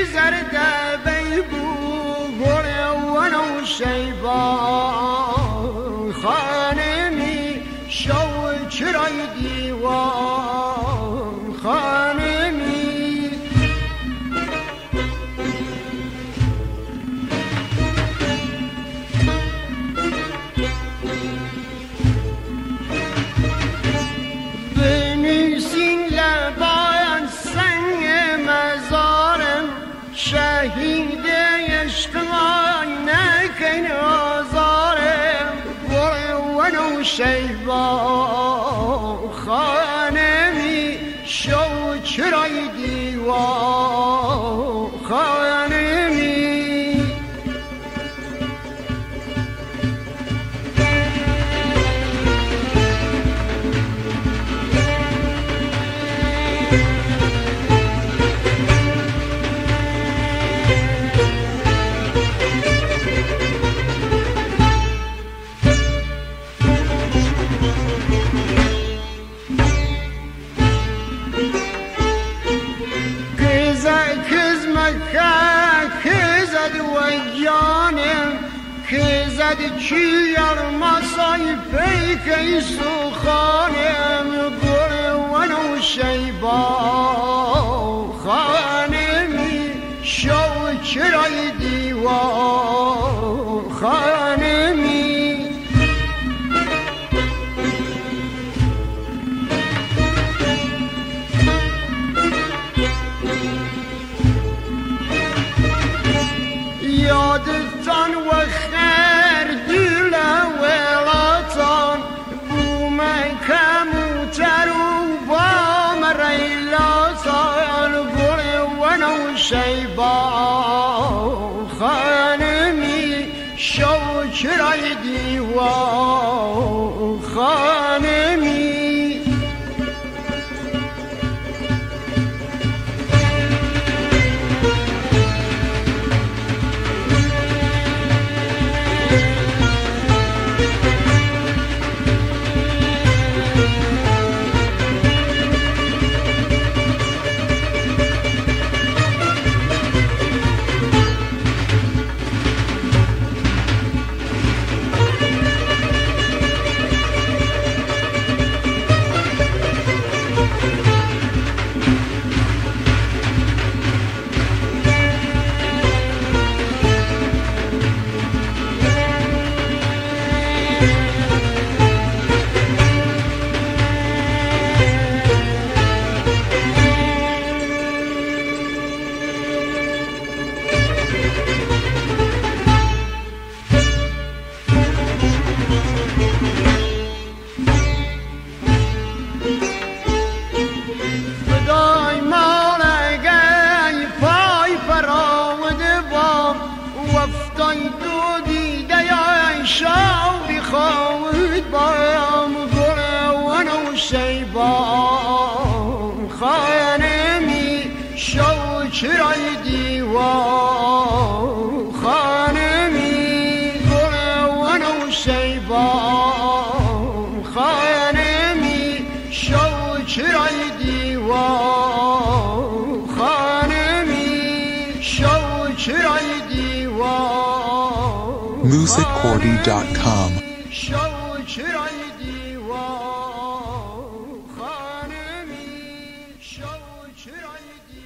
زرد بیبو گره ونو شیبان خانمی شو چرای دیوان خانمی بنویسین لبان سنگ مزارم شهید عشقای نکن آزارم گره ونو شیبان خانمی شو چرای دیوان خانمی کزد چیار مسای پیکی سخانم گره ونو شیبان خانمی شو چرای دیوان خانمی یادتان و خیر دل ولاتان بومن کموتر و بام ریلاتان گره ونو شیبان خانمی شو چرای دیوان خانمی شیبان خانمی شو چرای دیوان خانمی گره ونو شیبان خانمی شو چرای دیوان خانمی شو چرای دیوان musiccordy.com شو چرای دیوان شو چرای